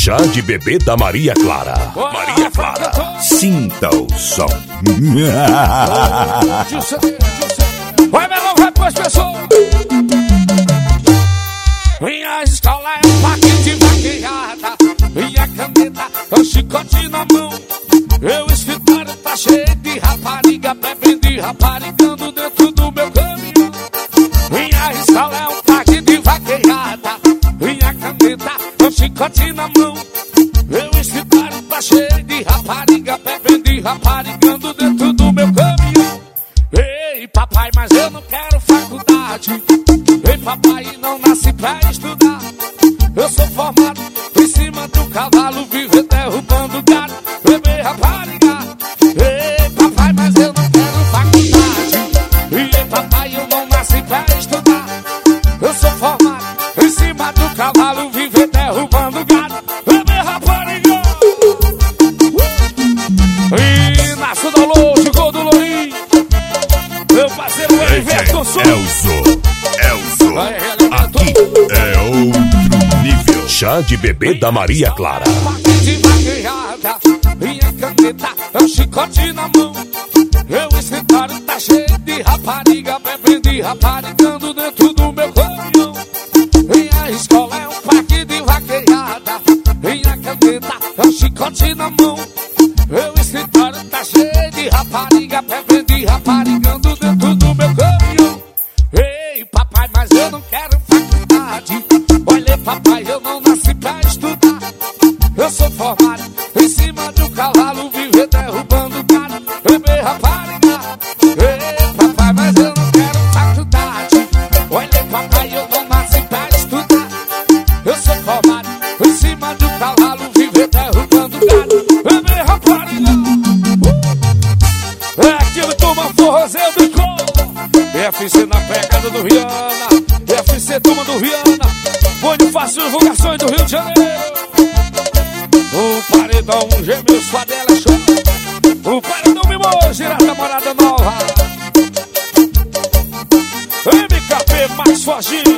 Chá de bebê da Maria Clara. Maria Clara, sinta o som. Vai, meu irmão, vai pras pessoas. Minha escola é um parque de vaquejada. Minha caneta é um chicote na mão. Meu escritório tá cheio de rapariga, bebendo e raparigando dentro do meu caminhão. Minha escola é um parque de vaquejada. Minha caneta é um chicote na mão. Meu escritório tá cheio de rapariga, bebendo e raparigando dentro do meu caminhão. Ei, papai, mas eu não quero faculdade. Ei, papai, não nasci pra estudar. Eu sou formado em cima do cavalo, vivo derrubando gado, bebê rapariga. Ei, papai, mas eu não quero faculdade. Ei, papai, eu não nasci pra estudar. Eu sou formado em cima do cavalo, vivo derrubando gado, bebê rapariga. E nasce do longe, gol do Lourinho. Meu parceiro Everton Elzo, aqui é outro nível. Chá de bebê da Maria Clara. De vaquejada, minha caneta é um chicote na mão. Meu escritório tá cheio de rapariga, bebendo e raparigando dentro do meu caminhão. Minha escola é um parque de vaquejada. Minha caneta é um chicote na mão. Meu escritório tá cheio de rapariga, bebendo e raparigando dentro do meu caminhão. Ei, papai, mas eu não quero faculdade. Olha, papai, eu não nasci pra estudar. Eu sou formado em cima do cavalo, vivo derrubando gado, bebê rapariga. Ei, papai, mas eu não quero faculdade. Olha, papai, eu não nasci pra estudar. Eu sou formado em cima do cavalo, vivo derrubando gado, bebê rapariga. É aquilo, turma, forrozeiro do cor. FC na pegada do Rihanna. FC, turma do Rihanna. Bonde fácil, divulgações do Rio de Janeiro. O paredão gêmeo, sua dela show. O paredão mimoso, direto da Morada Nova. MKP mais forte.